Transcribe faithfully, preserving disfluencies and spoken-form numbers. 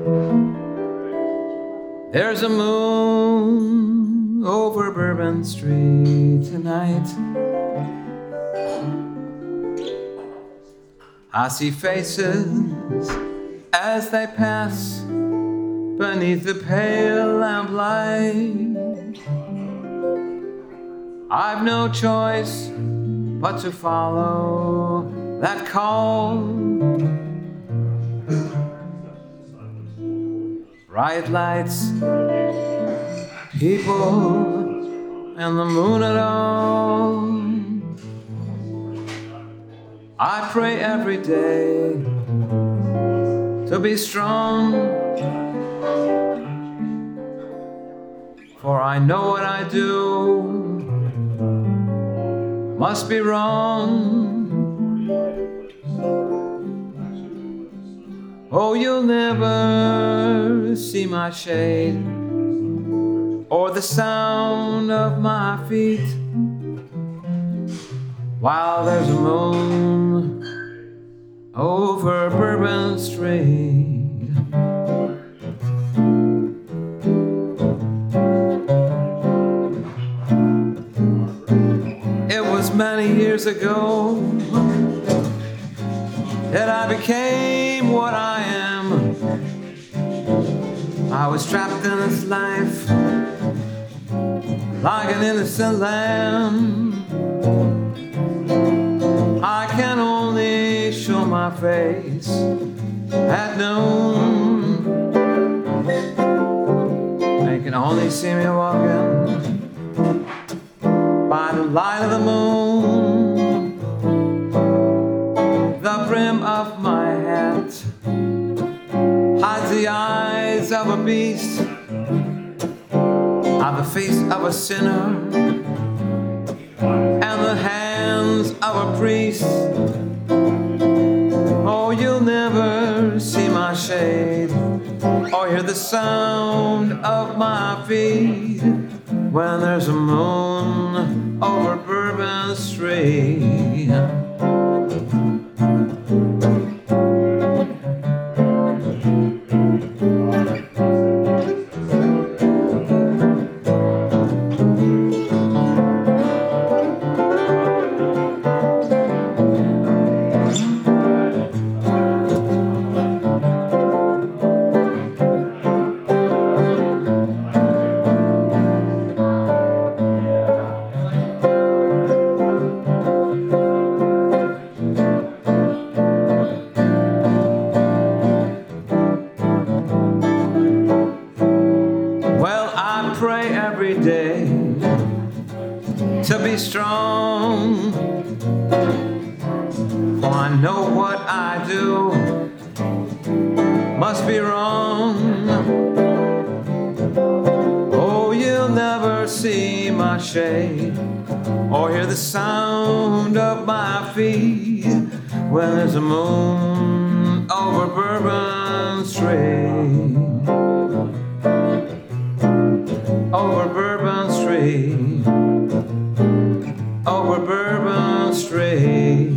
There's a moon over Bourbon Street tonight. I see faces as they pass beneath the pale lamplight. I've no choice but to follow that call. Bright lights, people, and the moon at all. I pray every day to be strong, for I know what I do must be wrong. Oh, you'll never see my shade or the sound of my feet while there's a moon over Bourbon Street. It was many years ago that I became what I am. I was trapped in this life like an innocent lamb. I can only show my face at noon. They can only see me walking by the light of the moon. The brim of my hat hides the eyes of a beast, of the face of a sinner, and the hands of a priest. Oh, you'll never see my shade or hear the sound of my feet when there's a moon over Bourbon Street. Pray every day to be strong, for I know what I do must be wrong. Oh, you'll never see my shade or hear the sound of my feet when there's a moon over Bourbon Street. Over Bourbon Street, over Bourbon Street.